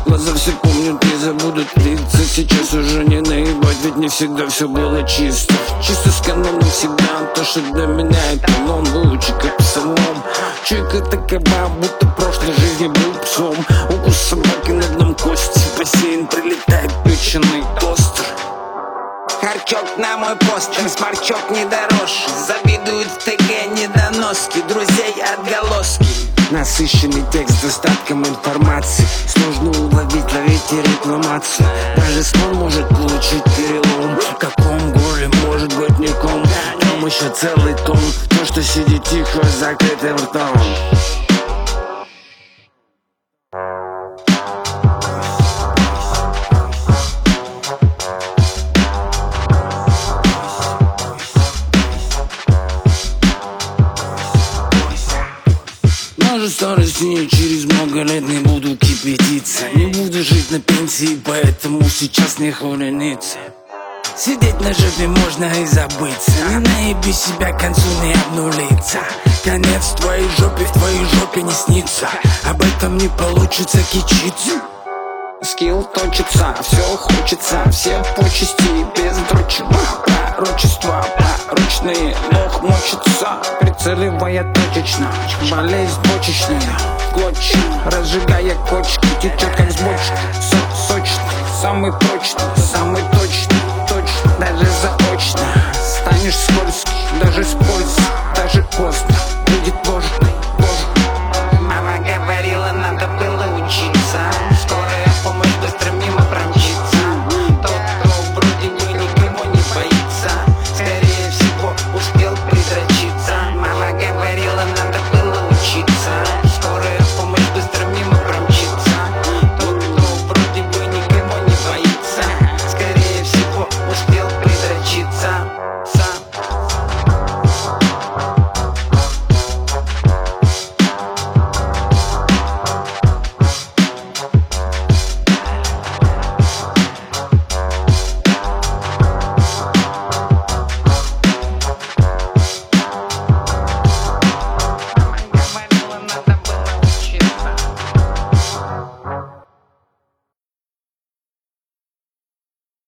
Глаза все помнят и забудут лица. Сейчас уже не наебать, ведь не всегда все было чисто. Чисто с каноном всегда то, что для меня эталон. Выучи как псалом. Чуйка такова, будто в прошлой жизни был псом. Укус собаки на дном кости. В бассейн прилетает печеный тостер. Харчок на мой постер, сморчок не дороже. Завидуют в ТГ недоноски, друзей отголоски. Насыщенный текст с достатком информации. Сложно уловить, ловить и рекламацию. Даже сон может получить перелом. В каком горле может быть не ком? Там еще целый том. То, что сидит тихо с закрытым ртом. Может, старости не через много лет не буду кипятиться. Не буду жить на пенсии, поэтому сейчас не хулениться. Сидеть на жопе можно и забыться. Не наеби себя, к концу не обнулиться. Конец в твоей жопе не снится. Об этом не получится кичиться. Скилл точится, все хочется, все почести без дрочева. Пророчества порочные, лох мочится, прицеливая точечно. Болезнь почечная, клочья, разжигая кочки, течет